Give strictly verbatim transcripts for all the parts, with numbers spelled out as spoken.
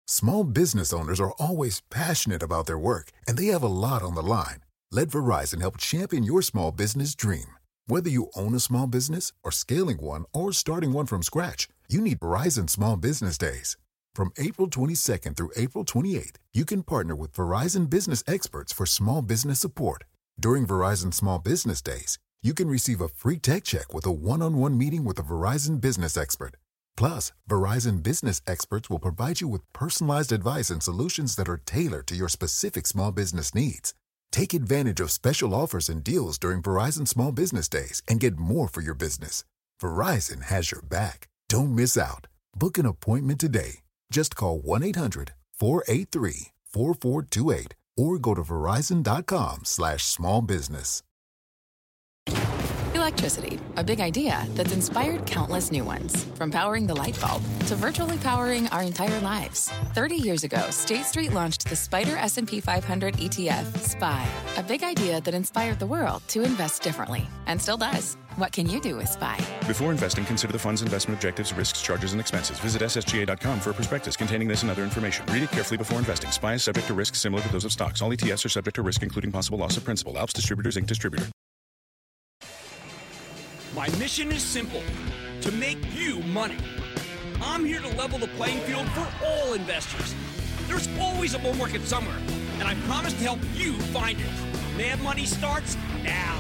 Small business owners are always passionate about their work, and they have a lot on the line. Let Verizon help champion your small business dream. Whether you own a small business or scaling one or starting one from scratch, you need Verizon Small Business Days. From April twenty-second through April twenty-eighth, you can partner with Verizon business experts for small business support. During Verizon Small Business Days, you can receive a free tech check with a one-on-one meeting with a Verizon business expert. Plus, Verizon business experts will provide you with personalized advice and solutions that are tailored to your specific small business needs. Take advantage of special offers and deals during Verizon Small Business Days and get more for your business. Verizon has your back. Don't miss out. Book an appointment today. Just call one eight hundred four eight three four four two eight or go to verizon.com slash small business. Electricity, a big idea that's inspired countless new ones. From powering the light bulb to virtually powering our entire lives. thirty years ago, State Street launched the Spider S and P five hundred E T F, S P Y. A big idea that inspired the world to invest differently. And still does. What can you do with S P Y? Before investing, consider the fund's investment objectives, risks, charges, and expenses. Visit S S G A dot com for a prospectus containing this and other information. Read it carefully before investing. S P Y is subject to risks similar to those of stocks. All E T Fs are subject to risk, including possible loss of principal. Alps Distributors, Incorporated. Distributor. My mission is simple, to make you money. I'm here to level the playing field for all investors. There's always a bull market somewhere, and I promise to help you find it. Mad Money starts now.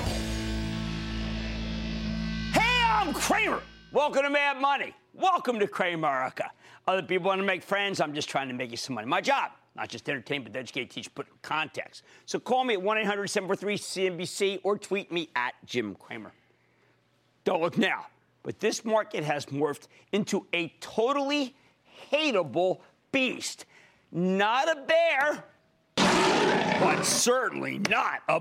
Hey, I'm Cramer. Welcome to Mad Money. Welcome to Cramerica. Other people want to make friends. I'm just trying to make you some money. My job, not just entertain, but educate, teach, put context. So call me at one eight hundred seven four three C N B C or tweet me at Jim Cramer. Don't look now, but this market has morphed into a totally hateable beast. Not a bear, but certainly not a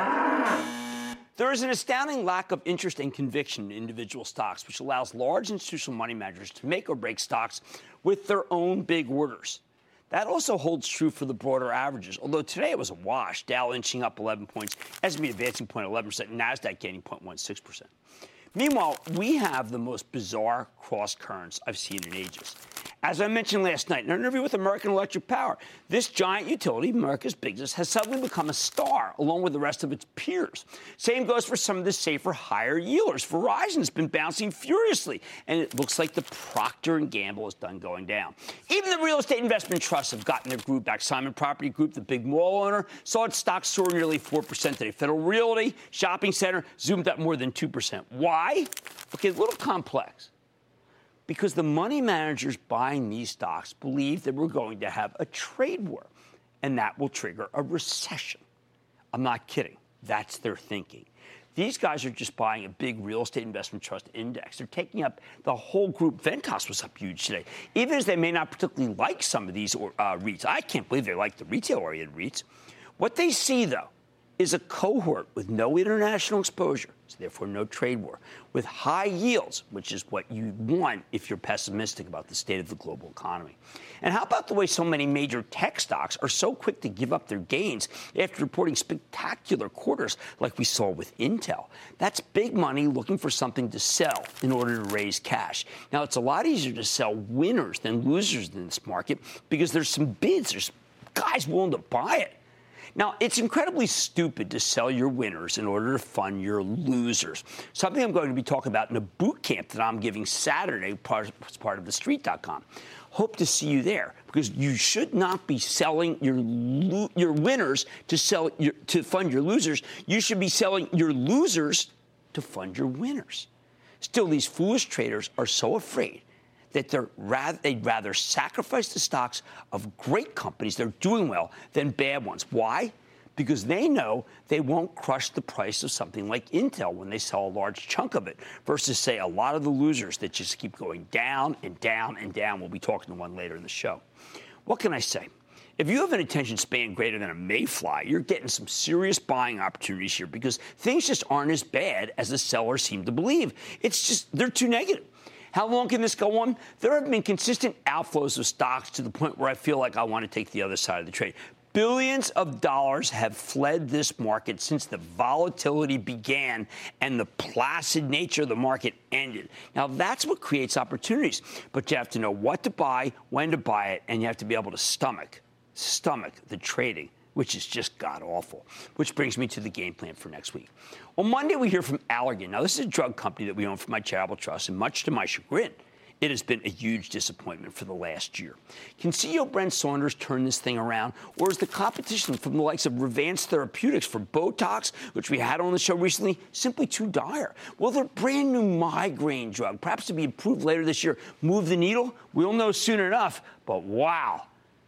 bull. There is an astounding lack of interest and conviction in individual stocks, which allows large institutional money managers to make or break stocks with their own big orders. That also holds true for the broader averages, although today it was a wash. Dow inching up eleven points, S and P advancing zero point one one percent, NASDAQ gaining zero point one six percent. Meanwhile, we have the most bizarre cross currents I've seen in ages. As I mentioned last night in an interview with American Electric Power, this giant utility, America's biggest, has suddenly become a star along with the rest of its peers. Same goes for some of the safer, higher yielders. Verizon's been bouncing furiously, and it looks like the Procter and Gamble is done going down. Even the real estate investment trusts have gotten their groove back. Simon Property Group, the big mall owner, saw its stock soar nearly four percent today. Federal Realty, shopping center, zoomed up more than two percent. Why? Okay, a little complex. Because the money managers buying these stocks believe that we're going to have a trade war, and that will trigger a recession. I'm not kidding. That's their thinking. These guys are just buying a big real estate investment trust index. They're taking up the whole group. Ventas was up huge today. Even as they may not particularly like some of these uh, REITs. I can't believe they like the retail-oriented REITs. What they see, though, is a cohort with no international exposure, so therefore no trade war, with high yields, which is what you want if you're pessimistic about the state of the global economy. And how about the way so many major tech stocks are so quick to give up their gains after reporting spectacular quarters like we saw with Intel? That's big money looking for something to sell in order to raise cash. Now, it's a lot easier to sell winners than losers in this market because there's some bids, there's guys willing to buy it. Now, it's incredibly stupid to sell your winners in order to fund your losers, something I'm going to be talking about in a boot camp that I'm giving Saturday as part of the street dot com. Hope to see you there, because you should not be selling your lo- your winners to sell your, to fund your losers. You should be selling your losers to fund your winners. Still, these foolish traders are so afraid that they're rather, they'd rather sacrifice the stocks of great companies that are doing well than bad ones. Why? Because they know they won't crush the price of something like Intel when they sell a large chunk of it, versus, say, a lot of the losers that just keep going down and down and down. We'll be talking to one later in the show. What can I say? If you have an attention span greater than a mayfly, you're getting some serious buying opportunities here, because things just aren't as bad as the sellers seem to believe. It's just, they're too negative. How long can this go on? There have been consistent outflows of stocks to the point where I feel like I want to take the other side of the trade. Billions of dollars have fled this market since the volatility began and the placid nature of the market ended. Now, that's what creates opportunities. But you have to know what to buy, when to buy it, and you have to be able to stomach, stomach the trading, which is just god-awful. Which brings me to the game plan for next week. On Monday, we hear from Allergan. Now, this is a drug company that we own for my charitable trust, and much to my chagrin, it has been a huge disappointment for the last year. Can C E O Brent Saunders turn this thing around? Or is the competition from the likes of Revance Therapeutics for Botox, which we had on the show recently, simply too dire? Will their brand new migraine drug, perhaps to be approved later this year, move the needle? We'll know soon enough. But wow,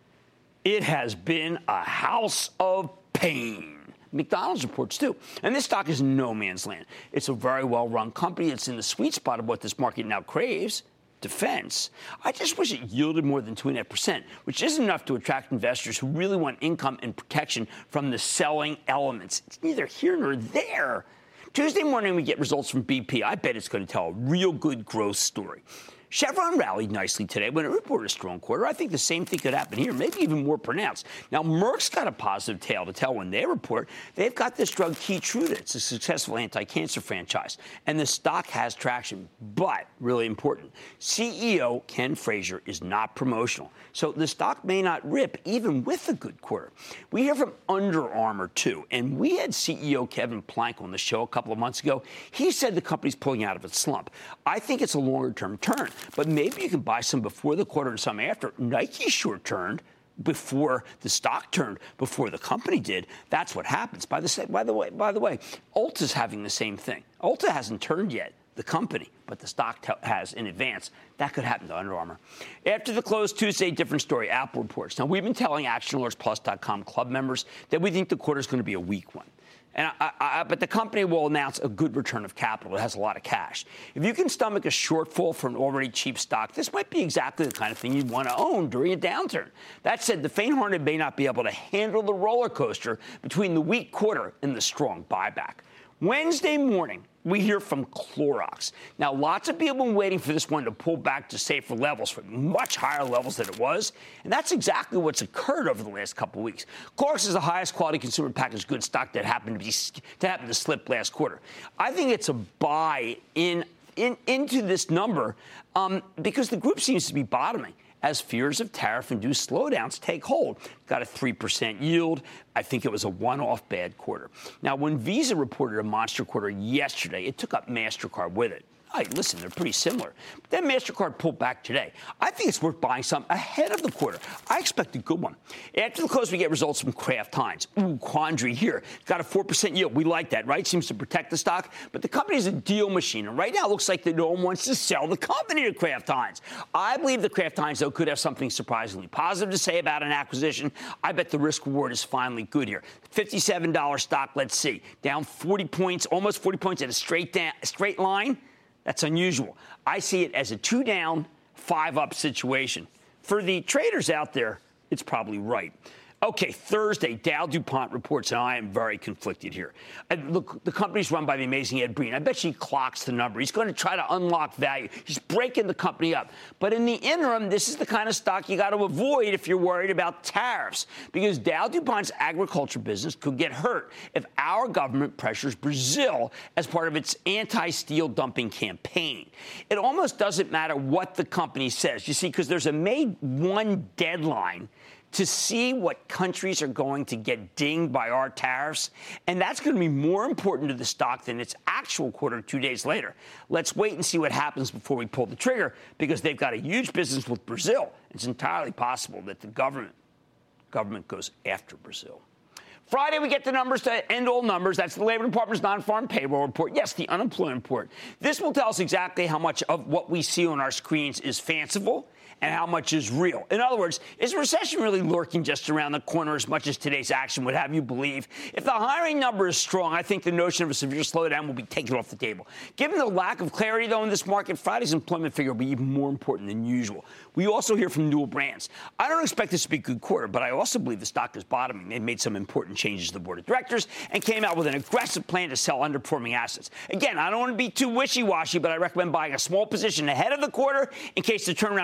it has been a house of pain. McDonald's reports, too. And this stock is no man's land. It's a very well-run company. It's in the sweet spot of what this market now craves. Defense. I just wish it yielded more than two point five percent, which isn't enough to attract investors who really want income and protection from the selling elements. It's neither here nor there. Tuesday morning, we get results from B P. I bet it's going to tell a real good growth story. Chevron rallied nicely today when it reported a strong quarter. I think the same thing could happen here, maybe even more pronounced. Now, Merck's got a positive tale to tell when they report. They've got this drug Keytruda. It's a successful anti-cancer franchise, and the stock has traction. But, really important, C E O Ken Frazier is not promotional, so the stock may not rip even with a good quarter. We hear from Under Armour, too, and we had C E O Kevin Plank on the show a couple of months ago. He said the company's pulling out of its slump. I think it's a longer-term turn. But maybe you can buy some before the quarter and some after. Nike sure turned before the stock turned, before the company did. That's what happens. By the, by the way, by the way, Ulta's having the same thing. Ulta hasn't turned yet, the company, but the stock t- has in advance. That could happen to Under Armour. After the close Tuesday, different story. Apple reports. Now, we've been telling Action Alerts Plus dot com club members that we think the quarter is going to be a weak one. And I, I, but the company will announce a good return of capital. It has a lot of cash. If you can stomach a shortfall for an already cheap stock, this might be exactly the kind of thing you'd want to own during a downturn. That said, the faint-hearted may not be able to handle the roller coaster between the weak quarter and the strong buyback. Wednesday morning, we hear from Clorox. Now, lots of people have been waiting for this one to pull back to safer levels, from much higher levels than it was, and that's exactly what's occurred over the last couple of weeks. Clorox is the highest quality consumer packaged goods stock that happened to be to happen to slip last quarter. I think it's a buy in, in into this number um, because the group seems to be bottoming as fears of tariff-induced slowdowns take hold. Got a three percent yield. I think it was a one-off bad quarter. Now, when Visa reported a monster quarter yesterday, it took up MasterCard with it. Hey, listen, they're pretty similar. But then MasterCard pulled back today. I think it's worth buying some ahead of the quarter. I expect a good one. After the close, we get results from Kraft Heinz. Ooh, quandary here. Got a four percent yield. We like that, right? Seems to protect the stock. But the company is a deal machine. And right now, it looks like that no one wants to sell the company to Kraft Heinz. I believe that Kraft Heinz, though, could have something surprisingly positive to say about an acquisition. I bet the risk-reward is finally good here. fifty-seven dollars stock, let's see. Down forty points, almost forty points in a straight, down, straight line. That's unusual. I see it as a two down, five up situation. For the traders out there, it's probably right. Okay, Thursday, Dow DuPont reports, and I am very conflicted here. And look, the company's run by the amazing Ed Breen. I bet she clocks the number. He's going to try to unlock value. He's breaking the company up. But in the interim, this is the kind of stock you got to avoid if you're worried about tariffs, because Dow DuPont's agriculture business could get hurt if our government pressures Brazil as part of its anti-steel dumping campaign. It almost doesn't matter what the company says, you see, because there's a May first deadline to see what countries are going to get dinged by our tariffs. And that's going to be more important to the stock than its actual quarter two days later. Let's wait and see what happens before we pull the trigger, because they've got a huge business with Brazil. It's entirely possible that the government, government goes after Brazil. Friday, we get the numbers to end all numbers. That's the Labor Department's non-farm payroll report. Yes, the unemployment report. This will tell us exactly how much of what we see on our screens is fanciful and how much is real. In other words, is a recession really lurking just around the corner as much as today's action would have you believe? If the hiring number is strong, I think the notion of a severe slowdown will be taken off the table. Given the lack of clarity, though, in this market, Friday's employment figure will be even more important than usual. We also hear from Newell Brands. I don't expect this to be a good quarter, but I also believe the stock is bottoming. They've made some important changes to the board of directors and came out with an aggressive plan to sell underperforming assets. Again, I don't want to be too wishy-washy, but I recommend buying a small position ahead of the quarter in case the turnaround starts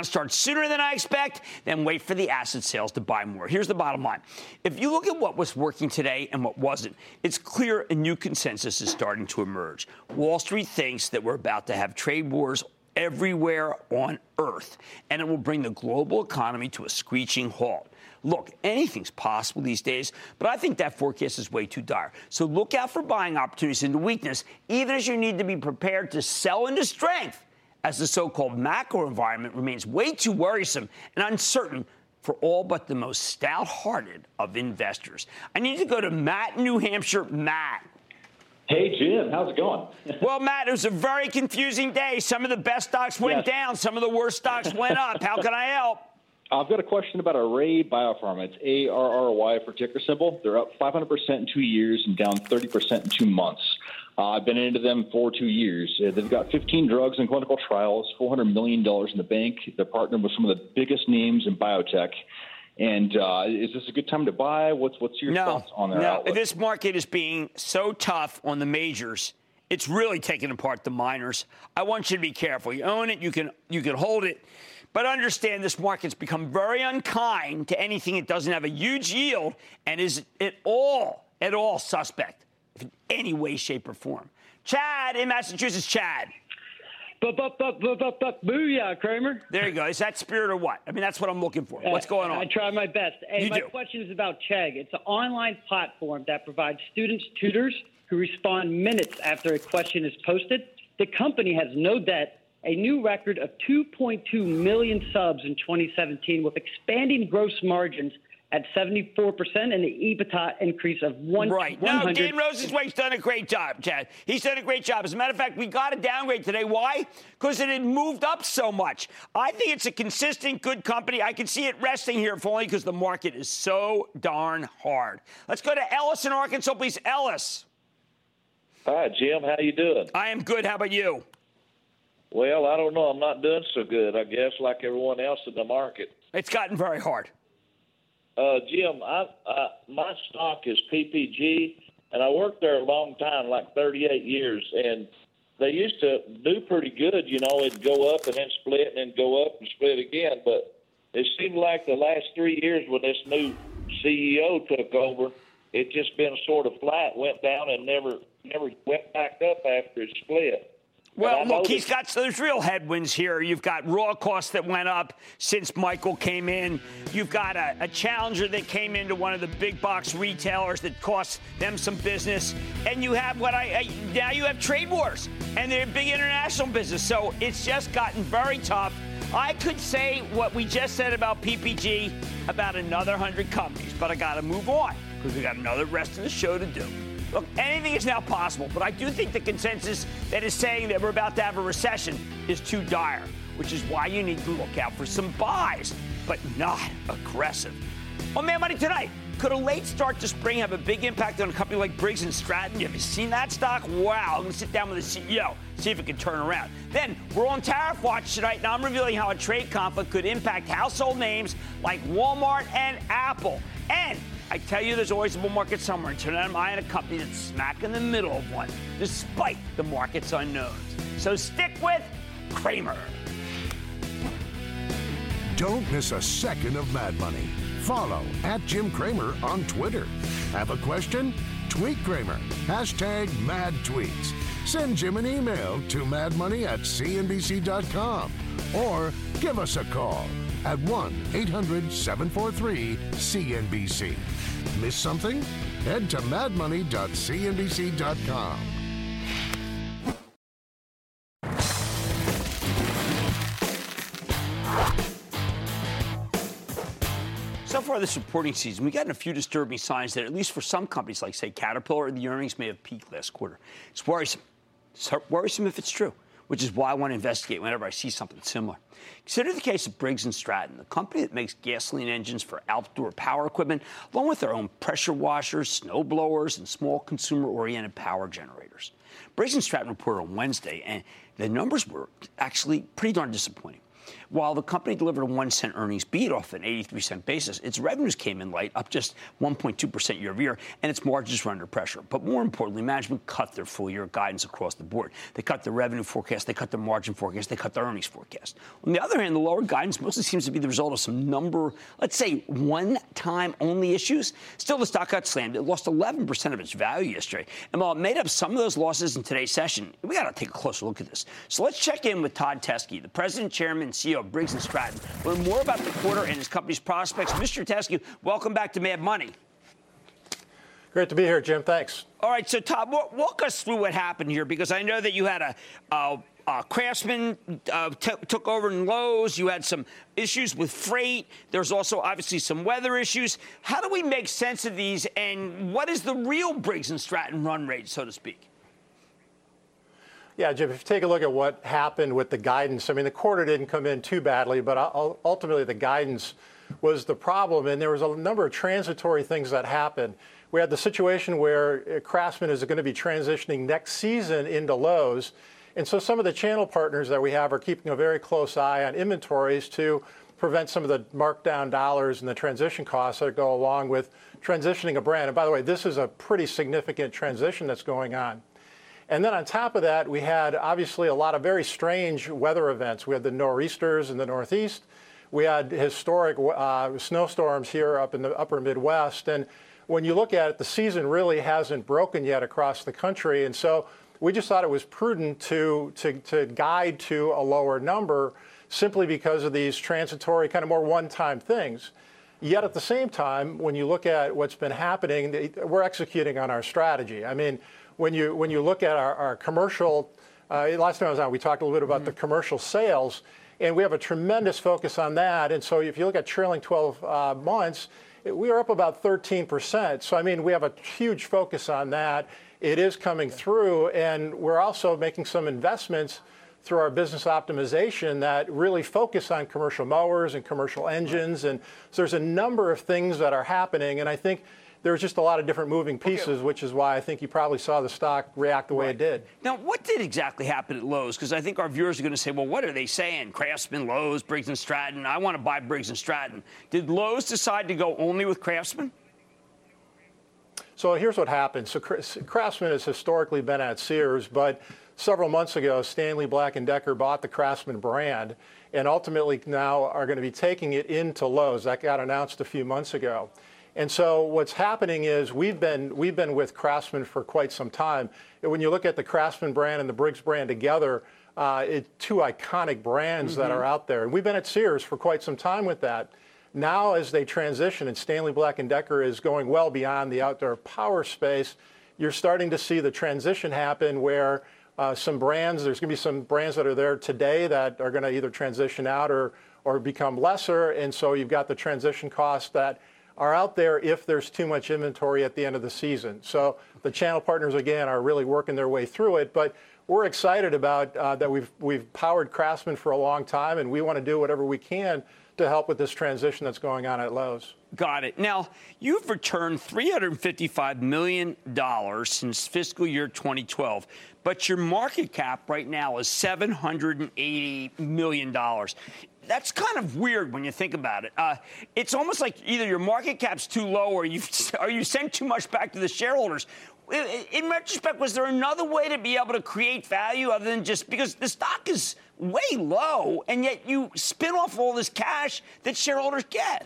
sooner than I expect, then wait for the asset sales to buy more. Here's the bottom line. If you look at what was working today and what wasn't, it's clear a new consensus is starting to emerge. Wall Street thinks that we're about to have trade wars everywhere on Earth, and it will bring the global economy to a screeching halt. Look, anything's possible these days, but I think that forecast is way too dire. So look out for buying opportunities into weakness, even as you need to be prepared to sell into strength, as the so-called macro environment remains way too worrisome and uncertain for all but the most stout-hearted of investors. I need to go to Matt in New Hampshire. Matt. Hey, Jim, how's it going? Well, Matt, it was a very confusing day. Some of the best stocks went yes. down. Some of the worst stocks went up. How can I help? I've got a question about Array BioPharma. It's A R R Y for ticker symbol. They're up five hundred percent in two years and down thirty percent in two months. Uh, I've been into them for two years. Uh, they've got fifteen drugs in clinical trials, four hundred million dollars in the bank. They're partnered with some of the biggest names in biotech. And uh, is this a good time to buy? What's what's your no, thoughts on their no. outlook? This market is being so tough on the majors. It's really taking apart the minors. I want you to be careful. You own it, you can you can hold it, but understand this market's become very unkind to anything that doesn't have a huge yield and is at all at all suspect, in any way, shape, or form. Chad in Massachusetts. Chad. But, but, but, but, but, but, booyah, Kramer. There you go. Is that spirit or what? I mean, that's what I'm looking for. What's going on? I try my best. And you my do. question is about Chegg. It's an online platform that provides students tutors who respond minutes after a question is posted. The company has no debt, a new record of two point two million subs in twenty seventeen with expanding gross margins at seventy-four percent and the EBITDA increase of one. Right. No, Dan Rosenzweig's done a great job, Chad. He's done a great job. As a matter of fact, we got a downgrade today. Why? Because it had moved up so much. I think it's a consistent, good company. I can see it resting here, if only because the market is so darn hard. Let's go to Ellis in Arkansas, please. Ellis. Hi, Jim. How you doing? I am good. How about you? Well, I don't know. I'm not doing so good, I guess, like everyone else in the market. It's gotten very hard. Uh, Jim, I, I, my stock is P P G, and I worked there a long time, like thirty-eight years, and they used to do pretty good. You know, it'd go up and then split and then go up and split again. But it seemed like the last three years when this new C E O took over, it just been sort of flat, went down and never never went back up after it split. Well, look, he's got – there's real headwinds here. You've got raw costs that went up since Michael came in. You've got a, a challenger that came into one of the big box retailers that cost them some business. And you have what I, I – now you have trade wars, and they're big international business. So it's just gotten very tough. I could say what we just said about P P G about another one hundred companies, but I got to move on because we got another rest of the show to do. Look, anything is now possible, but I do think the consensus that is saying that we're about to have a recession is too dire, which is why you need to look out for some buys, but not aggressive. On Mad Money tonight, could a late start to spring have a big impact on a company like Briggs and Stratton? Have you seen that stock? Wow, I'm going to sit down with the C E O, see if it can turn around. Then, we're on Tariff Watch tonight, and I'm revealing how a trade conflict could impact household names like Walmart and Apple. And I tell you, there's always a bull market somewhere, and tonight I'm eyeing a company that's smack in the middle of one, despite the market's unknowns. So stick with Kramer. Don't miss a second of Mad Money. Follow at Jim Kramer on Twitter. Have a question? Tweet Kramer. Hashtag Mad Tweets. Send Jim an email to madmoney at c n b c dot com or give us a call at one eight hundred seven four three C N B C. Miss something? Head to mad money dot c n b c dot com. So far this reporting season, we've gotten a few disturbing signs that at least for some companies like, say, Caterpillar, the earnings may have peaked last quarter. It's worrisome. It's worrisome if it's true, which is why I want to investigate whenever I see something similar. Consider the case of Briggs and Stratton, the company that makes gasoline engines for outdoor power equipment, along with their own pressure washers, snow blowers, and small consumer-oriented power generators. Briggs and Stratton reported on Wednesday, and the numbers were actually pretty darn disappointing. while the company delivered a one cent earnings beat off an eighty-three cent basis, its revenues came in light, up just one point two percent year over year, and its margins were under pressure. But more importantly, management cut their full year guidance across the board. They cut their revenue forecast, they cut their margin forecast, they cut their earnings forecast. On the other hand, the lower guidance mostly seems to be the result of some number, let's say, one-time only issues. Still, the stock got slammed. It lost eleven percent of its value yesterday. And while it made up some of those losses in today's session, we got to take a closer look at this. So let's check in with Todd Teske, the president, chairman, and C E O of Briggs and Stratton. Learn more about the quarter and his company's prospects. Mister Teske, welcome back to Mad Money. Great to be here, Jim. Thanks. All right, so Todd, walk us through what happened here, because I know that you had a, a, a Craftsman uh, t- took over in Lowe's. You had some issues with freight. There's also obviously some weather issues. How do we make sense of these, and what is the real Briggs and Stratton run rate, so to speak? Yeah, Jim, if you take a look at what happened with the guidance, I mean, the quarter didn't come in too badly, but ultimately the guidance was the problem, and there was a number of transitory things that happened. We had the situation where Craftsman is going to be transitioning next season into Lowe's, and so some of the channel partners that we have are keeping a very close eye on inventories to prevent some of the markdown dollars and the transition costs that go along with transitioning a brand. And by the way, this is a pretty significant transition that's going on. And then on top of that, we had obviously a lot of very strange weather events. We had the nor'easters in the Northeast. We had historic uh, snowstorms here up in the upper Midwest. And when you look at it, the season really hasn't broken yet across the country. And so we just thought it was prudent to, to, to guide to a lower number simply because of these transitory, kind of more one-time things. Yet at the same time, when you look at what's been happening, we're executing on our strategy. I mean, When you when you look at our, our commercial, uh, last time I was on, we talked a little bit about mm-hmm. the commercial sales, and we have a tremendous focus on that. And so if you look at trailing twelve uh, months, it, we are up about thirteen percent. So, I mean, we have a huge focus on that. It is coming through, and we're also making some investments through our business optimization that really focus on commercial mowers and commercial engines. And so there's a number of things that are happening, and I think there's just a lot of different moving pieces, okay. which is why I think you probably saw the stock react the way right. it did. Now, what did exactly happen at Lowe's? Because I think our viewers are going to say, well, what are they saying? Craftsman, Lowe's, Briggs and Stratton. I want to buy Briggs and Stratton. Did Lowe's decide to go only with Craftsman? So here's what happened. So Craftsman has historically been at Sears, but several months ago, Stanley Black and Decker bought the Craftsman brand and ultimately now are going to be taking it into Lowe's. That got announced a few months ago. And so what's happening is we've been we've been with Craftsman for quite some time. And when you look at the Craftsman brand and the Briggs brand together, uh, it's two iconic brands mm-hmm. that are out there. And we've been at Sears for quite some time with that. Now, as they transition, and Stanley Black and Decker is going well beyond the outdoor power space, you're starting to see the transition happen where uh, some brands, there's going to be some brands that are there today that are going to either transition out or or become lesser. And so you've got the transition costs that are out there if there's too much inventory at the end of the season. So the channel partners, again, are really working their way through it. But we're excited about uh, that we've we've powered Craftsman for a long time, and we want to do whatever we can to help with this transition that's going on at Lowe's. Got it. Now, you've returned three hundred fifty-five million dollars since fiscal year twenty twelve, but your market cap right now is seven hundred eighty million dollars. That's kind of weird when you think about it. Uh, it's almost like either your market cap's too low or you've, or you sent too much back to the shareholders. In retrospect, was there another way to be able to create value other than just because the stock is way low and yet you spin off all this cash that shareholders get?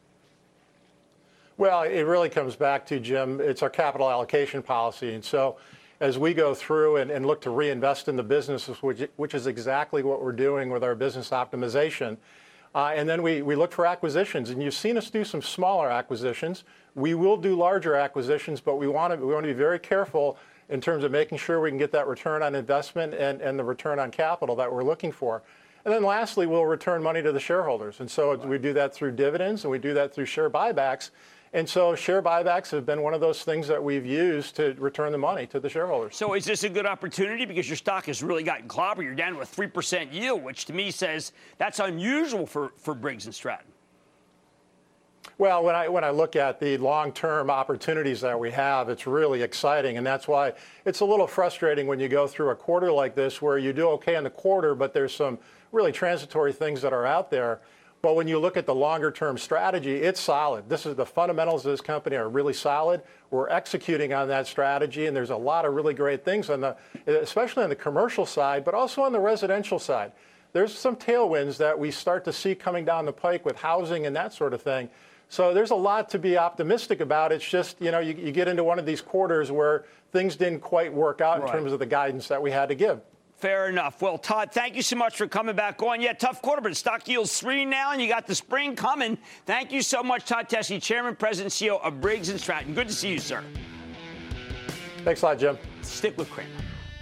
Well, it really comes back to, Jim, it's our capital allocation policy. And so as we go through and, and look to reinvest in the businesses, which, which is exactly what we're doing with our business optimization, uh, and then we, we look for acquisitions. And you've seen us do some smaller acquisitions. We will do larger acquisitions, but we want to we want to be very careful in terms of making sure we can get that return on investment and, and the return on capital that we're looking for. And then lastly, we'll return money to the shareholders. And so we do that through dividends and we do that through share buybacks. And so share buybacks have been one of those things that we've used to return the money to the shareholders. So is this a good opportunity? Because your stock has really gotten clobbered. You're down to a three percent yield, which to me says that's unusual for, for Briggs and Stratton. Well, when I when I look at the long-term opportunities that we have, it's really exciting, and that's why it's a little frustrating when you go through a quarter like this where you do okay in the quarter, but there's some really transitory things that are out there. But when you look at the longer-term strategy, it's solid. This is the fundamentals of this company are really solid. We're executing on that strategy, and there's a lot of really great things on the, especially on the commercial side, but also on the residential side. There's some tailwinds that we start to see coming down the pike with housing and that sort of thing. So there's a lot to be optimistic about. It's just, you know, you, you get into one of these quarters where things didn't quite work out in right. terms of the guidance that we had to give. Fair enough. Well, Todd, thank you so much for coming back on. Yeah, tough quarter, but stock yield's three now, and you got the spring coming. Thank you so much, Todd Tessie, Chairman, President, C E O of Briggs and Stratton. Good to see you, sir. Thanks a lot, Jim. Stick with Cramer.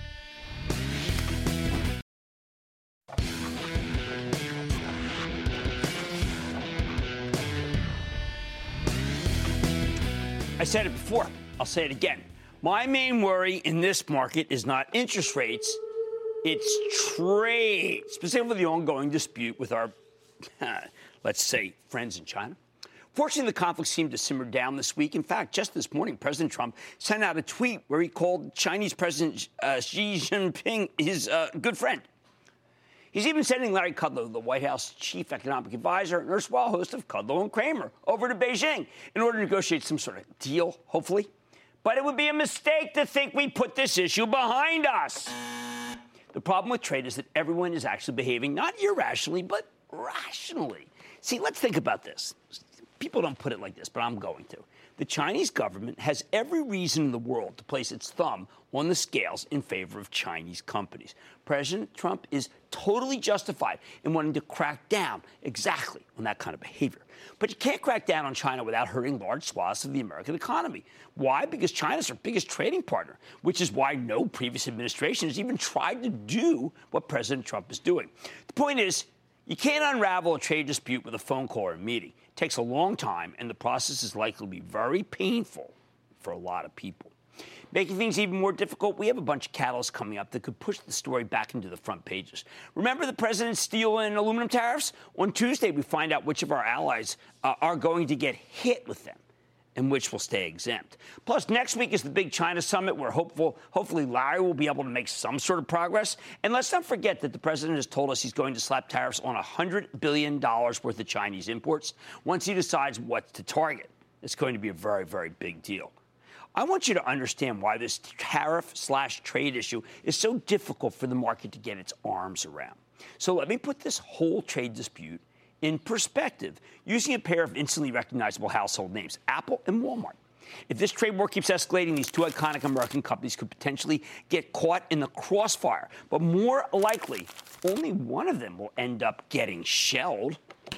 I said it before. I'll say it again. My main worry in this market is not interest rates. It's trade, specifically the ongoing dispute with our, let's say, friends in China. Fortunately, the conflict seemed to simmer down this week. In fact, just this morning, President Trump sent out a tweet where he called Chinese President uh, Xi Jinping his uh, good friend. He's even sending Larry Kudlow, the White House chief economic advisor and erstwhile host of Kudlow and Kramer, over to Beijing in order to negotiate some sort of deal, hopefully. But it would be a mistake to think we put this issue behind us. The problem with trade is that everyone is actually behaving not irrationally, but rationally. See, let's think about this. People don't put it like this, but I'm going to. The Chinese government has every reason in the world to place its thumb on the scales in favor of Chinese companies. President Trump is totally justified in wanting to crack down exactly on that kind of behavior. But you can't crack down on China without hurting large swaths of the American economy. Why? Because China's our biggest trading partner, which is why no previous administration has even tried to do what President Trump is doing. The point is, you can't unravel a trade dispute with a phone call or a meeting. It takes a long time, and the process is likely to be very painful for a lot of people. Making things even more difficult, we have a bunch of catalysts coming up that could push the story back into the front pages. Remember the president's steel and aluminum tariffs? On Tuesday, we find out which of our allies uh, are going to get hit with them and which will stay exempt. Plus, next week is the big China summit where hopeful, hopefully Larry will be able to make some sort of progress. And let's not forget that the president has told us he's going to slap tariffs on one hundred billion dollars worth of Chinese imports once he decides what to target. It's going to be a very, very big deal. I want you to understand why this tariff slash trade issue is so difficult for the market to get its arms around. So let me put this whole trade dispute in perspective using a pair of instantly recognizable household names, Apple and Walmart. If this trade war keeps escalating, these two iconic American companies could potentially get caught in the crossfire. But more likely, only one of them will end up getting shelled.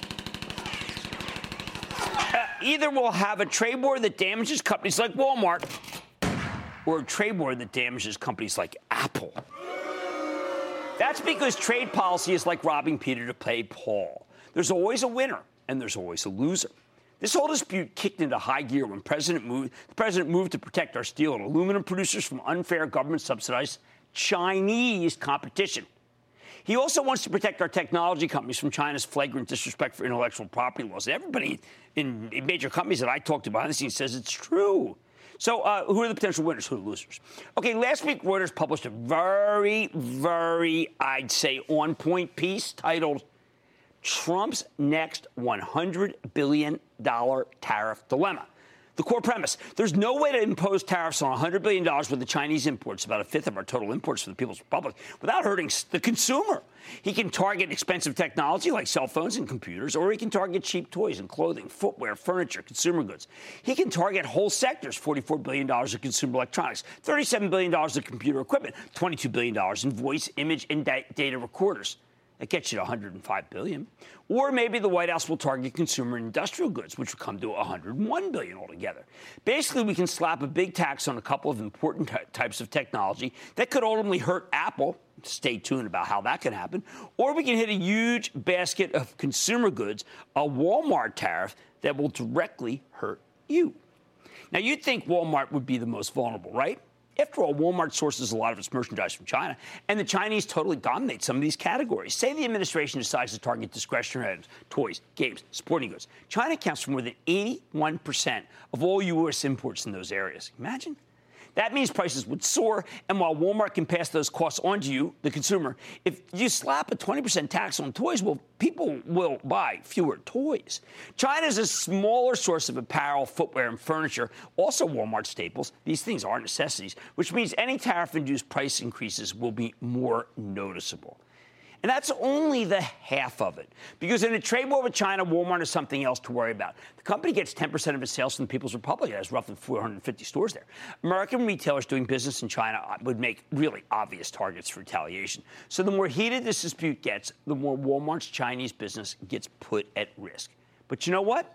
Uh, either we'll have a trade war that damages companies like Walmart or a trade war that damages companies like Apple. That's because trade policy is like robbing Peter to pay Paul. There's always a winner, and there's always a loser. This whole dispute kicked into high gear when President moved, the president moved to protect our steel and aluminum producers from unfair government-subsidized Chinese competition. He also wants to protect our technology companies from China's flagrant disrespect for intellectual property laws. Everybody in major companies that I talked to behind the scenes says it's true. So uh, who are the potential winners? Who are the losers? Okay, last week Reuters published a very, very, I'd say, on-point piece titled Trump's Next one hundred billion dollars Tariff Dilemma. The core premise, there's no way to impose tariffs on one hundred billion dollars worth of Chinese imports, about a fifth of our total imports for the People's Republic, without hurting the consumer. He can target expensive technology like cell phones and computers, or he can target cheap toys and clothing, footwear, furniture, consumer goods. He can target whole sectors, forty-four billion dollars of consumer electronics, thirty-seven billion dollars of computer equipment, twenty-two billion dollars in voice, image, and da- data recorders. That gets you to one hundred five billion dollars. Or maybe the White House will target consumer and industrial goods, which will come to one hundred one billion dollars altogether. Basically, we can slap a big tax on a couple of important t- types of technology that could ultimately hurt Apple. Stay tuned about how that can happen. Or we can hit a huge basket of consumer goods, a Walmart tariff that will directly hurt you. Now, you'd think Walmart would be the most vulnerable, right? After all, Walmart sources a lot of its merchandise from China, and the Chinese totally dominate some of these categories. Say the administration decides to target discretionary items, toys, games, sporting goods. China accounts for more than eighty-one percent of all U S imports in those areas. Imagine. That means prices would soar, and while Walmart can pass those costs on to you, the consumer, if you slap a twenty percent tax on toys, well, people will buy fewer toys. China is a smaller source of apparel, footwear, and furniture, also Walmart staples. These things are necessities, which means any tariff-induced price increases will be more noticeable. And that's only the half of it. Because in a trade war with China, Walmart is something else to worry about. The company gets ten percent of its sales from the People's Republic. It has roughly four hundred fifty stores there. American retailers doing business in China would make really obvious targets for retaliation. So the more heated this dispute gets, the more Walmart's Chinese business gets put at risk. But you know what?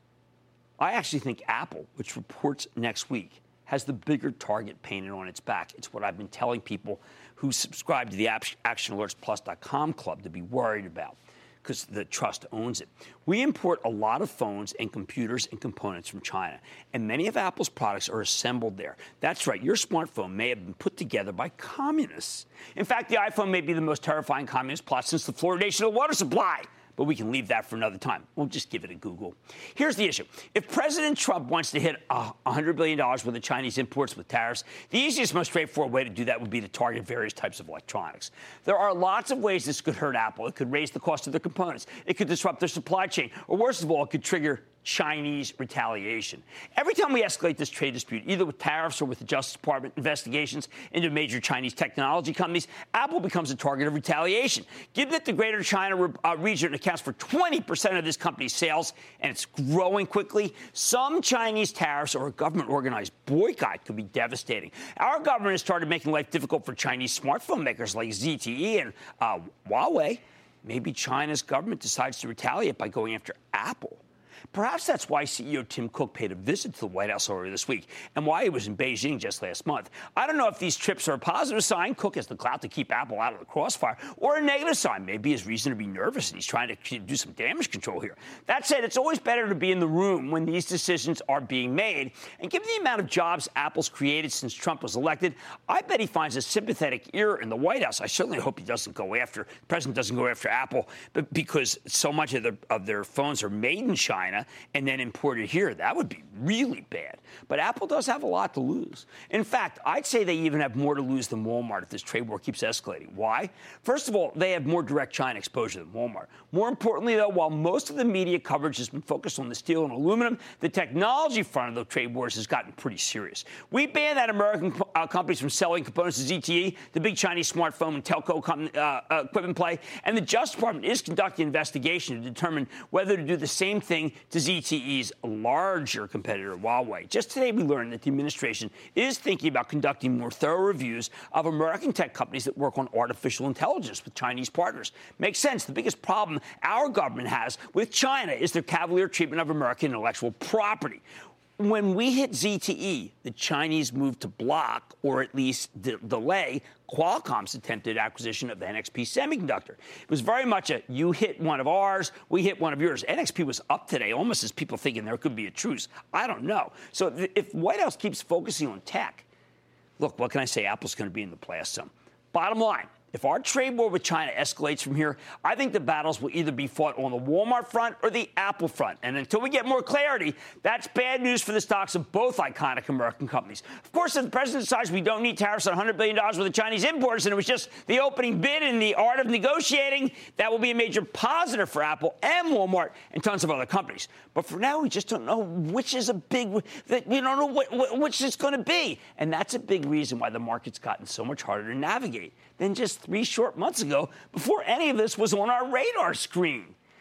I actually think Apple, which reports next week, has the bigger target painted on its back. It's what I've been telling people who subscribe to the Action Alerts Plus dot com club to be worried about, because the trust owns it. We import a lot of phones and computers and components from China, and many of Apple's products are assembled there. That's right, your smartphone may have been put together by communists. In fact, the iPhone may be the most terrifying communist plot since the fluoridation of the water supply. But we can leave that for another time. We'll just give it a Google. Here's the issue. If President Trump wants to hit one hundred billion dollars worth of Chinese imports with tariffs, the easiest, most straightforward way to do that would be to target various types of electronics. There are lots of ways this could hurt Apple. It could raise the cost of their components. It could disrupt their supply chain. Or worst of all, it could trigger Chinese retaliation. Every time we escalate this trade dispute, either with tariffs or with the Justice Department investigations into major Chinese technology companies, Apple becomes a target of retaliation. Given that the Greater China re- uh, region accounts for twenty percent of this company's sales, and it's growing quickly, some Chinese tariffs or a government-organized boycott could be devastating. Our government has started making life difficult for Chinese smartphone makers like Z T E and uh, Huawei. Maybe China's government decides to retaliate by going after Apple. Perhaps that's why C E O Tim Cook paid a visit to the White House earlier this week and why he was in Beijing just last month. I don't know if these trips are a positive sign, Cook has the clout to keep Apple out of the crossfire, or a negative sign. Maybe his reason to be nervous and he's trying to do some damage control here. That said, it's always better to be in the room when these decisions are being made. And given the amount of jobs Apple's created since Trump was elected, I bet he finds a sympathetic ear in the White House. I certainly hope he doesn't go after, the president doesn't go after Apple, but because so much of, the, of their phones are made in China and then imported here. That would be really bad. But Apple does have a lot to lose. In fact, I'd say they even have more to lose than Walmart if this trade war keeps escalating. Why? First of all, they have more direct China exposure than Walmart. More importantly, though, while most of the media coverage has been focused on the steel and aluminum, the technology front of the trade wars has gotten pretty serious. We banned that American uh, companies from selling components to Z T E, the big Chinese smartphone and telco com- uh, uh, equipment play, and the Justice Department is conducting an investigation to determine whether to do the same thing to Z T E's larger competitor, Huawei. Just today, we learned that the administration is thinking about conducting more thorough reviews of American tech companies that work on artificial intelligence with Chinese partners. Makes sense. The biggest problem our government has with China is their cavalier treatment of American intellectual property. When we hit Z T E, the Chinese moved to block, or at least de- delay, Qualcomm's attempted acquisition of N X P Semiconductor. It was very much a, you hit one of ours, we hit one of yours. N X P was up today, almost as people thinking there could be a truce. I don't know. So th- if White House keeps focusing on tech, look, what can I say? Apple's going to be in the blast zone. Bottom line, if our trade war with China escalates from here, I think the battles will either be fought on the Walmart front or the Apple front. And until we get more clarity, that's bad news for the stocks of both iconic American companies. Of course, if the president decides we don't need tariffs on one hundred billion dollars worth of Chinese imports and it was just the opening bid in the art of negotiating, that will be a major positive for Apple and Walmart and tons of other companies. But for now, we just don't know which is a big, we don't know what, which it's going to be. And that's a big reason why the market's gotten so much harder to navigate than just three short months ago before any of this was on our radar screen.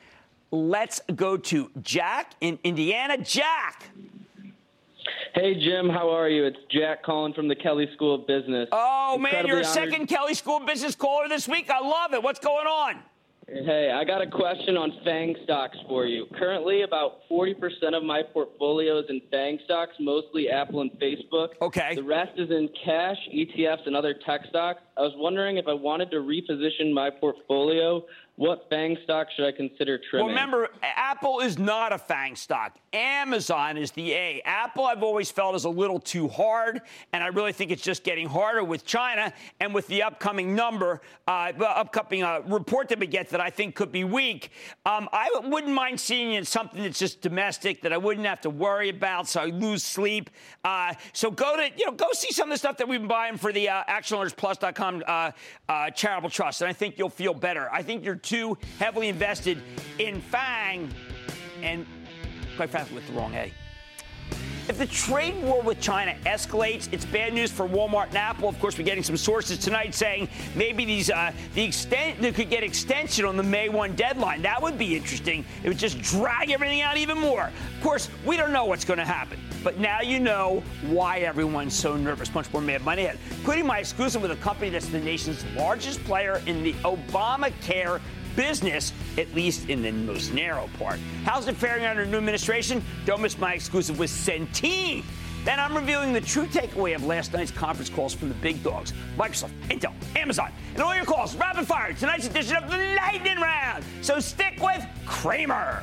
Let's go to Jack in Indiana. Jack. Hey, Jim. How are you? It's Jack calling from the Kelley School of Business. Oh, man, you're a honored. second Kelley School of Business caller this week. I love it. What's going on? Hey, I got a question on FANG stocks for you. Currently, about forty percent of my portfolio is in FANG stocks, mostly Apple and Facebook. Okay. The rest is in cash, E T Fs, and other tech stocks. I was wondering if I wanted to reposition my portfolio, what FANG stock should I consider trimming? Well, remember, Apple is not a FANG stock. Amazon is the A. Apple, I've always felt, is a little too hard, and I really think it's just getting harder with China and with the upcoming number, uh, upcoming uh, report that we get that I think could be weak. Um, I wouldn't mind seeing it something that's just domestic that I wouldn't have to worry about, so I lose sleep. Uh, so go to, you know, go see some of the stuff that we've been buying for the uh, action alerts plus dot com uh, uh, charitable trust, and I think you'll feel better. I think you're too heavily invested in FANG and, quite frankly, with the wrong A. If the trade war with China escalates, it's bad news for Walmart and Apple. Of course, we're getting some sources tonight saying maybe these uh, the extent they could get extension on the May first deadline. That would be interesting. It would just drag everything out even more. Of course, we don't know what's going to happen, but now you know why everyone's so nervous. Much more Mad Money ahead, including my exclusive with a company that's the nation's largest player in the Obamacare business, at least in the most narrow part. How's it faring under new administration? Don't miss my exclusive with Centene. Then I'm revealing the true takeaway of last night's conference calls from the big dogs, Microsoft, Intel, Amazon, and all your calls rapid fire tonight's edition of the Lightning Round. So stick with Cramer.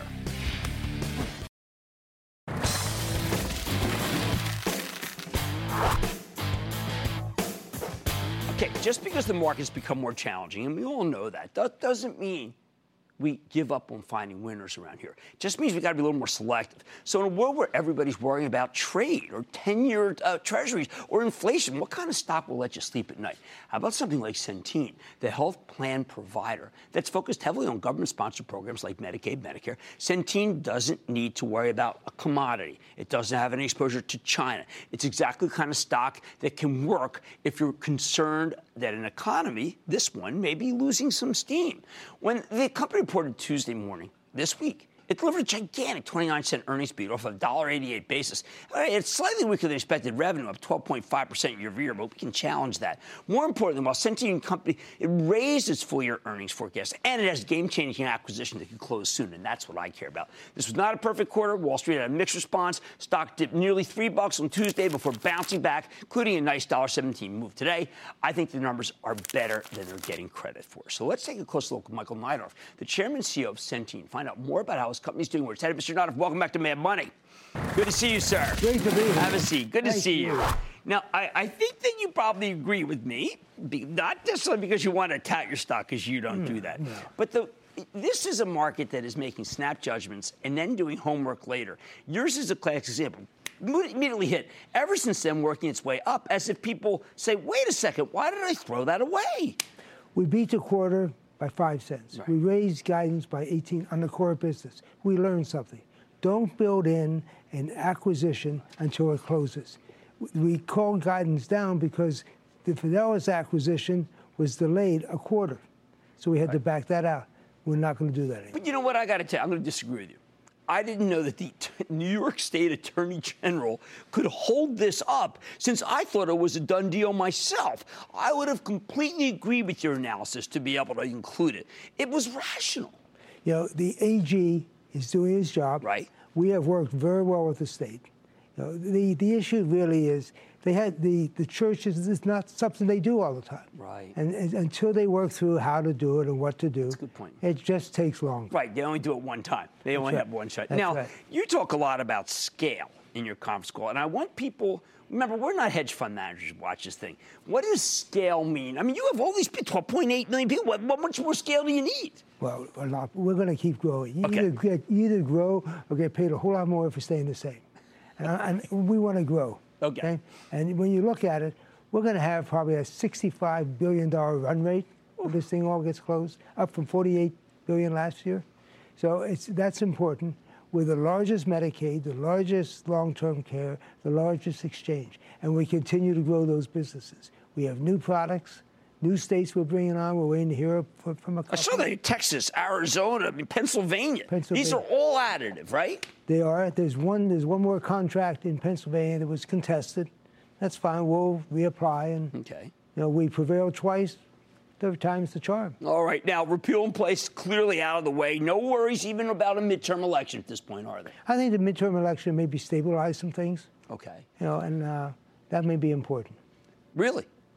Okay, just because the market's become more challenging, and we all know that, that doesn't mean we give up on finding winners around here. It just means we've got to be a little more selective. So in a world where everybody's worrying about trade or ten-year uh, treasuries or inflation, what kind of stock will let you sleep at night? How about something like Centene, the health plan provider that's focused heavily on government-sponsored programs like Medicaid, Medicare? Centene doesn't need to worry about a commodity. It doesn't have any exposure to China. It's exactly the kind of stock that can work if you're concerned that an economy, this one, may be losing some steam. When the company reported Tuesday morning this week, it delivered a gigantic twenty-nine cent earnings beat off of a one dollar eighty-eight basis. It's slightly weaker than expected revenue, up twelve point five percent year over year, but we can challenge that. More importantly, while Centene Company, it raised its full-year earnings forecast, and it has game-changing acquisition that can close soon, and that's what I care about. This was not a perfect quarter. Wall Street had a mixed response. Stock dipped nearly three bucks on Tuesday before bouncing back, including a nice one dollar seventeen move today. I think the numbers are better than they're getting credit for. So let's take a closer look at Michael Neidorff, the chairman and C E O of Centene. Find out more about how his company's doing. Where it's headed. Mister Neidorff, welcome back to Mad Money. Good to see you, sir. Great to be here. Have a seat. Good to Thank see you. you. Now, I, I think that you probably agree with me, be, not necessarily because you want to tout your stock, because you don't no, do that. No. But the, this is a market that is making snap judgments and then doing homework later. Yours is a classic example. Immediately hit. Ever since then, working its way up, as if people say, wait a second, why did I throw that away? We beat the quarter by five cents. Right. We raised guidance by eighteen on the core business. We learned something. Don't build in an acquisition until it closes. We called guidance down because the Fidelis acquisition was delayed a quarter. So we had right. to back that out. We're not going to do that anymore. But you know what? I got to tell you, I'm going to disagree with you. I didn't know that the New York State Attorney General could hold this up, since I thought it was a done deal myself. I would have completely agreed with your analysis to be able to include it. It was rational. You know, the A G is doing his job. Right. We have worked very well with the state. You know, the, the issue really is they had the, the churches, it's not something they do all the time. Right. And, and until they work through how to do it and what to do, That's a good point. It just takes longer. Right. They only do it one time. They That's only right. have one shot. That's now, right. you talk a lot about scale in your conference call, and I want people, remember, we're not hedge fund managers who watch this thing. What does scale mean? I mean, you have all these people, twelve point eight million people. What, what much more scale do you need? Well, a lot. We're going to keep growing. You Okay. either, get, you either grow or get paid a whole lot more for staying the same. And, and we want to grow. Okay. okay. And when you look at it, we're going to have probably a sixty-five billion dollars run rate when this thing all gets closed, up from forty-eight billion dollars last year. So it's that's important. We're the largest Medicaid, the largest long-term care, the largest exchange, and we continue to grow those businesses. We have new products, new states we're bringing on. We're waiting to hear from a couple. I saw that Texas, Arizona, I mean, Pennsylvania. Pennsylvania. These are all additive, right? They are. There's one. There's one more contract in Pennsylvania that was contested. That's fine. We'll reapply, and Okay. you know we prevailed twice. Third time's the charm. All right. Now, repeal in place, clearly out of the way. No worries even about a midterm election at this point, are there? I think the midterm election maybe stabilize some things. Okay. You know, and uh, that may be important. Really?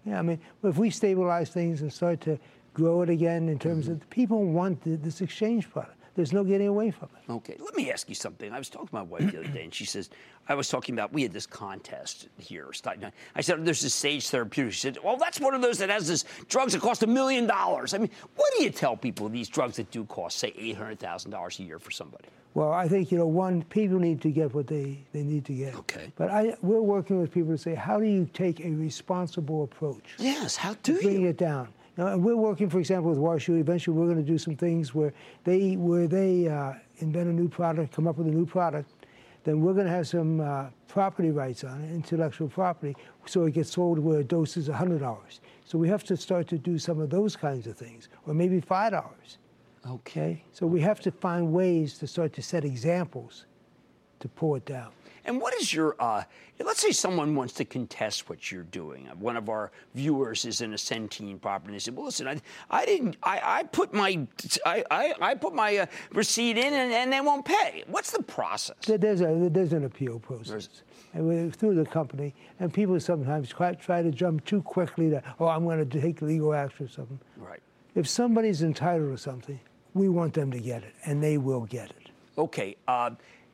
Yeah, I mean, if we stabilize things and start to grow it again in terms mm-hmm. of people want the, this exchange product. There's no getting away from it. Okay, let me ask you something. I was talking to my wife the other day, and she says, I was talking about, we had this contest here. I said, there's this Sage Therapeutics. She said, well, that's one of those that has this drugs that cost a million dollars. I mean, what do you tell people these drugs that do cost, say, eight hundred thousand dollars a year for somebody? Well, I think, you know, one, people need to get what they, they need to get. Okay. But I, we're working with people to say, how do you take a responsible approach? Yes, how do you? Bring it down. Now, and we're working, for example, with WashU. Eventually, we're going to do some things where they where they uh, invent a new product, come up with a new product. Then we're going to have some uh, property rights on it, intellectual property, so it gets sold where a dose is one hundred dollars. So we have to start to do some of those kinds of things, or maybe five dollars. Okay. So we have to find ways to start to set examples to pull it down. And what is your, uh, let's say someone wants to contest what you're doing. One of our viewers is in a Centene property, and they said, well, listen, I, I didn't, I, I put my, I, I, I put my uh, receipt in and, and they won't pay. What's the process? There's, a, there's an appeal process and we're through the company, and people sometimes try, try to jump too quickly to, oh, I'm going to take legal action or something. Right. If somebody's entitled to something, we want them to get it, and they will get it. Okay. Uh,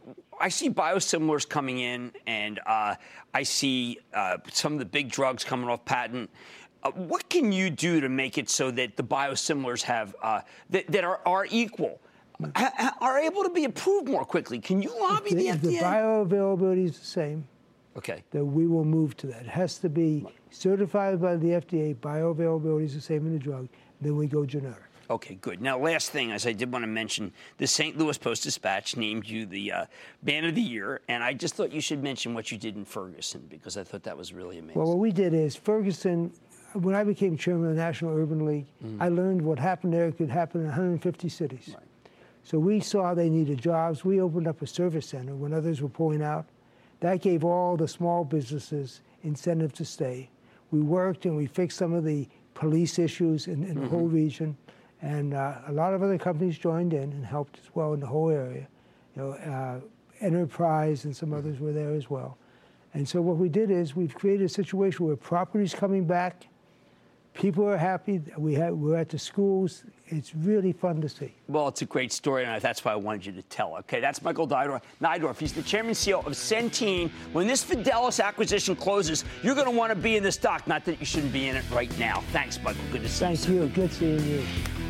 I see biosimilars coming in, and uh, I see uh, some of the big drugs coming off patent. Uh, what can you do to make it so that the biosimilars have uh, that, that are, are equal, ha, are able to be approved more quickly? Can you lobby the, the F D A? The bioavailability is the same. Okay. That we will move to that. It has to be certified by the F D A. Bioavailability is the same in the drug. Then we go generic. Okay, good. Now, last thing, as I did want to mention, the Saint Louis Post-Dispatch named you the uh, Man of the Year, and I just thought you should mention what you did in Ferguson, because I thought that was really amazing. Well, what we did is, Ferguson, when I became chairman of the National Urban League, mm. I learned what happened there could happen in one hundred fifty cities. Right. So we saw they needed jobs. We opened up a service center when others were pulling out. That gave all the small businesses incentive to stay. We worked and we fixed some of the police issues in, in mm-hmm. the whole region. And uh, a lot of other companies joined in and helped as well in the whole area. You know, uh, Enterprise and some others were there as well. And so what we did is we've created a situation where property's coming back, people are happy. We have, we're at the schools. It's really fun to see. Well, it's a great story, and that's why I wanted you to tell. Okay, that's Michael Neidorff. He's the chairman and C E O of Centene. When this Fidelis acquisition closes, you're going to want to be in the stock. Not that you shouldn't be in it right now. Thanks, Michael. Good to see Thank you. Thank you. Good seeing you.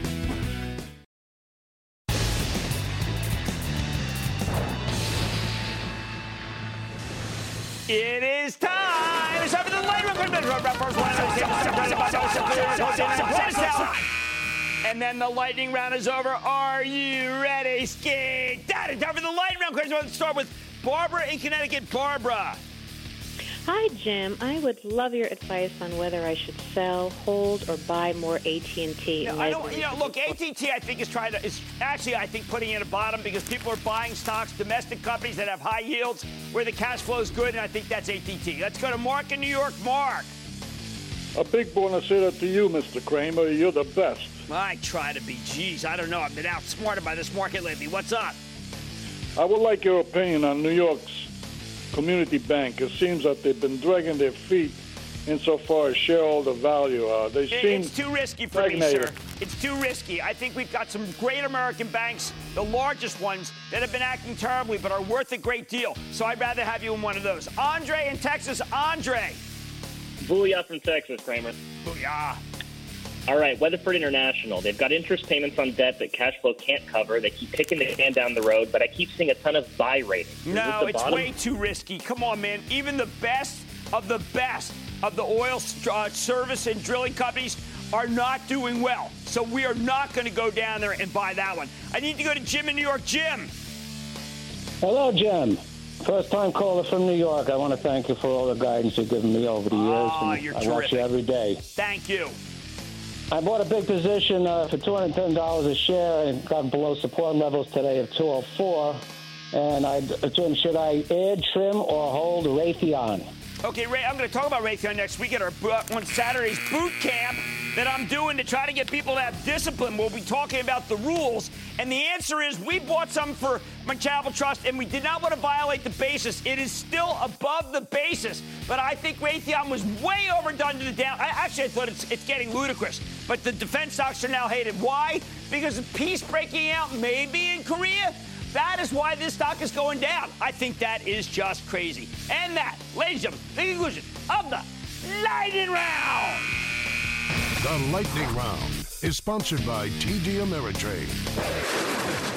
It is time. It's time for the lightning round. And then the lightning round is over. Are you ready, Ski? That is time for the lightning round. Let's start with Barbara in Connecticut. Barbara. Hi, Jim. I would love your advice on whether I should sell, hold, or buy more A T and T. No, I don't, you know, look, A T and T, I think, is trying to, is actually, I think, putting in a bottom because people are buying stocks, domestic companies that have high yields, where the cash flow is good, and I think that's A T and T. Let's go to Mark in New York. Mark. A big buonasera to you, Mister Cramer. You're the best. I try to be. Geez, I don't know. I've been outsmarted by this market lately. What's up? I would like your opinion on New York's Community Bank. It seems that they've been dragging their feet insofar as shareholder value. Uh, they seem it's too risky for stagnated. me, sir. It's too risky. I think we've got some great American banks, the largest ones, that have been acting terribly but are worth a great deal. So I'd rather have you in one of those. Andre in Texas. Andre. Booyah from Texas, Kramer. Booyah. All right, Weatherford International. They've got interest payments on debt that cash flow can't cover. They keep kicking the can down the road, but I keep seeing a ton of buy ratings. Is no, it's bottom? way too risky. Come on, man. Even the best of the best of the oil uh, service and drilling companies are not doing well. So we are not going to go down there and buy that one. I need to go to Jim in New York. Jim. Hello, Jim. First-time caller from New York. I want to thank you for all the guidance you've given me over the years. Oh, you're I terrific. watch you every day. Thank you. I bought a big position uh, for two hundred ten dollars a share and got below support levels today of two oh four. And I, Jim, should I add, trim, or hold Raytheon? Okay, Ray, I'm going to talk about Raytheon next week at our on Saturday's boot camp. that I'm doing to try to get people to have discipline. We'll be talking about the rules. And the answer is we bought some for my charitable trust, and we did not want to violate the basis. It is still above the basis. But I think Raytheon was way overdone to the down. I actually I thought it's, it's getting ludicrous. But the defense stocks are now hated. Why? Because of peace breaking out, maybe in Korea. That is why this stock is going down. I think that is just crazy. And that, ladies and gentlemen, the conclusion of the Lightning Round. The Lightning Round is sponsored by T D Ameritrade.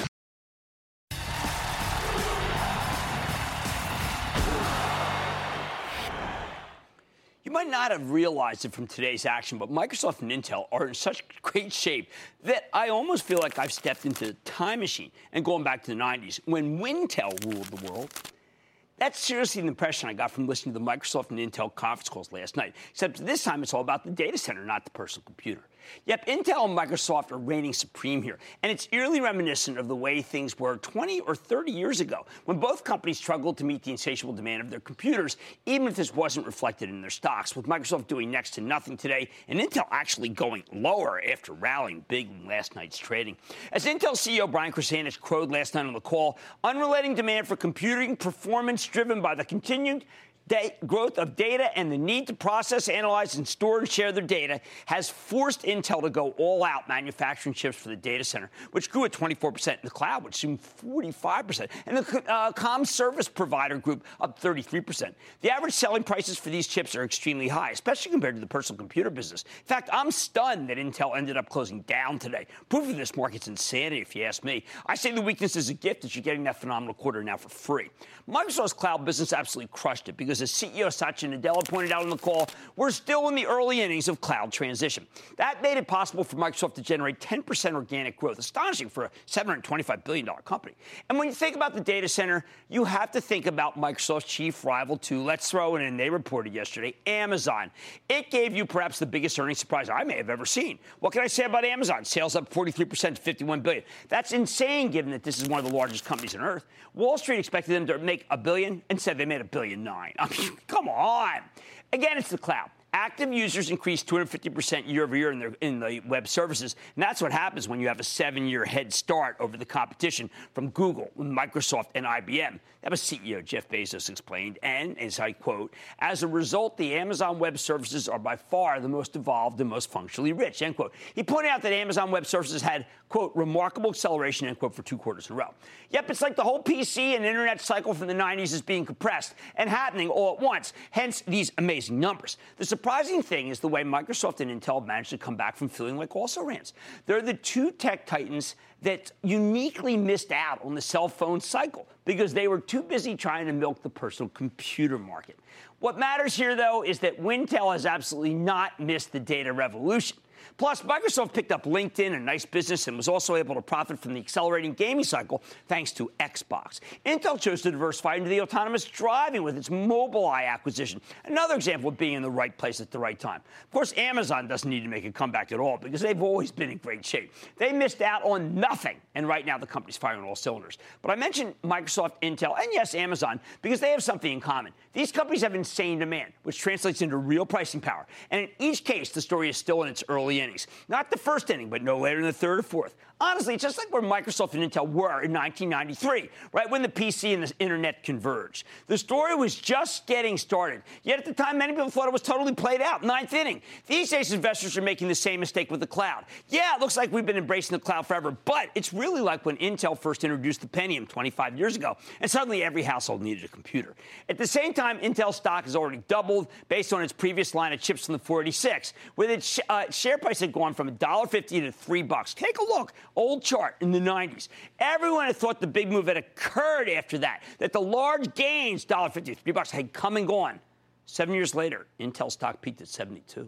You might not have realized it from today's action, but Microsoft and Intel are in such great shape that I almost feel like I've stepped into the time machine and going back to the nineties when Wintel ruled the world. That's seriously the impression I got from listening to the Microsoft and Intel conference calls last night, except this time it's all about the data center, not the personal computer. Yep, Intel and Microsoft are reigning supreme here, and it's eerily reminiscent of the way things were twenty or thirty years ago, when both companies struggled to meet the insatiable demand of their computers, even if this wasn't reflected in their stocks, with Microsoft doing next to nothing today, and Intel actually going lower after rallying big in last night's trading. As Intel C E O Brian Krzanich crowed last night on the call, unrelenting demand for computing performance driven by the continued Da- growth of data and the need to process, analyze, and store and share their data has forced Intel to go all out manufacturing chips for the data center, which grew at twenty-four percent in the cloud, which seemed forty-five percent, and the uh, comm service provider group up thirty-three percent. The average selling prices for these chips are extremely high, especially compared to the personal computer business. In fact, I'm stunned that Intel ended up closing down today. Proof of this market's insanity, if you ask me. I say the weakness is a gift that you're getting that phenomenal quarter now for free. Microsoft's cloud business absolutely crushed it because as C E O Satya Nadella pointed out on the call, we're still in the early innings of cloud transition. That made it possible for Microsoft to generate ten percent organic growth, astonishing for a seven hundred twenty-five billion dollars company. And when you think about the data center, you have to think about Microsoft's chief rival, too. Let's throw it in. They reported yesterday, Amazon. It gave you perhaps the biggest earnings surprise I may have ever seen. What can I say about Amazon? Sales up forty-three percent to fifty-one billion dollars. That's insane, given that this is one of the largest companies on earth. Wall Street expected them to make a billion, instead they made a billion nine. I mean, come on. Again, it's the cloud. Active users increased two hundred fifty percent year over year in, their, in the web services. And that's what happens when you have a seven-year head start over the competition from Google, Microsoft, and I B M. That was C E O Jeff Bezos explained. And, as I quote, as a result, the Amazon Web Services are by far the most evolved and most functionally rich, end quote. He pointed out that Amazon Web Services had, quote, remarkable acceleration, end quote, for two quarters in a row. Yep, it's like the whole P C and internet cycle from the nineties is being compressed and happening all at once, hence these amazing numbers. The surprising thing is the way Microsoft and Intel managed to come back from feeling like also-rans. They're the two tech titans that uniquely missed out on the cell phone cycle because they were too busy trying to milk the personal computer market. What matters here, though, is that Wintel has absolutely not missed the data revolution. Plus, Microsoft picked up LinkedIn, a nice business, and was also able to profit from the accelerating gaming cycle thanks to Xbox. Intel chose to diversify into the autonomous driving with its Mobileye acquisition, another example of being in the right place at the right time. Of course, Amazon doesn't need to make a comeback at all because they've always been in great shape. They missed out on nothing, and right now the company's firing on all cylinders. But I mentioned Microsoft, Intel, and yes, Amazon, because they have something in common. These companies have insane demand, which translates into real pricing power. And in each case, the story is still in its early innings. Not the first inning, but no later than the third or fourth. Honestly, it's just like where Microsoft and Intel were in nineteen ninety-three, right when the P C and the internet converged. The story was just getting started. Yet at the time, many people thought it was totally played out. Ninth inning. These days, investors are making the same mistake with the cloud. Yeah, it looks like we've been embracing the cloud forever, but it's really like when Intel first introduced the Pentium twenty-five years ago, and suddenly every household needed a computer. At the same time, Intel stock has already doubled based on its previous line of chips from the four eighty-six, with its sh- uh, share price had gone from one dollar fifty to three bucks. Take a look. Old chart in the nineties. Everyone had thought the big move had occurred after that, that the large gains, one dollar fifty, three bucks, had come and gone. Seven years later, Intel stock peaked at seventy-two.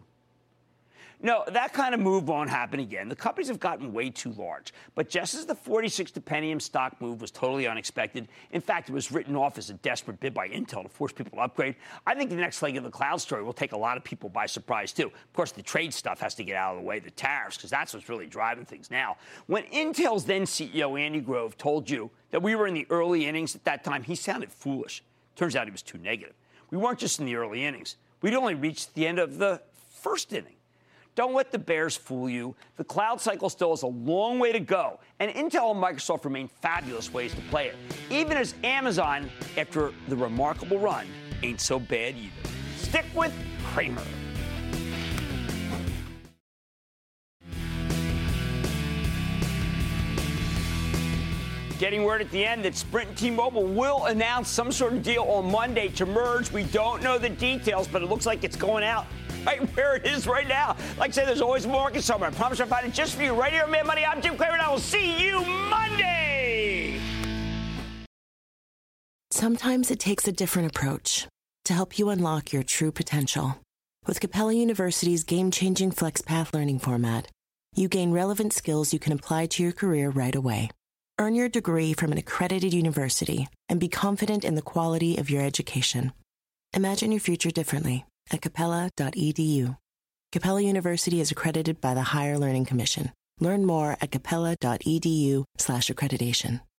No, that kind of move won't happen again. The companies have gotten way too large. But just as the forty-six to Pentium stock move was totally unexpected, in fact, it was written off as a desperate bid by Intel to force people to upgrade, I think the next leg of the cloud story will take a lot of people by surprise, too. Of course, the trade stuff has to get out of the way, the tariffs, because that's what's really driving things now. When Intel's then C E O, Andy Grove, told you that we were in the early innings at that time, he sounded foolish. Turns out he was too negative. We weren't just in the early innings. We'd only reached the end of the first inning. Don't let the bears fool you. The cloud cycle still has a long way to go, and Intel and Microsoft remain fabulous ways to play it, even as Amazon, after the remarkable run, ain't so bad either. Stick with Cramer. Getting word at the end that Sprint and T-Mobile will announce some sort of deal on Monday to merge. We don't know the details, but it looks like it's going out right where it is right now. Like I said, there's always more market somewhere. I promise I'll find it just for you right here on Mad Money. I'm Jim Cramer, and I will see you Monday. Sometimes it takes a different approach to help you unlock your true potential. With Capella University's game-changing FlexPath learning format, you gain relevant skills you can apply to your career right away. Earn your degree from an accredited university and be confident in the quality of your education. Imagine your future differently at capella dot e d u. Capella University is accredited by the Higher Learning Commission. Learn more at capella dot e d u slash accreditation.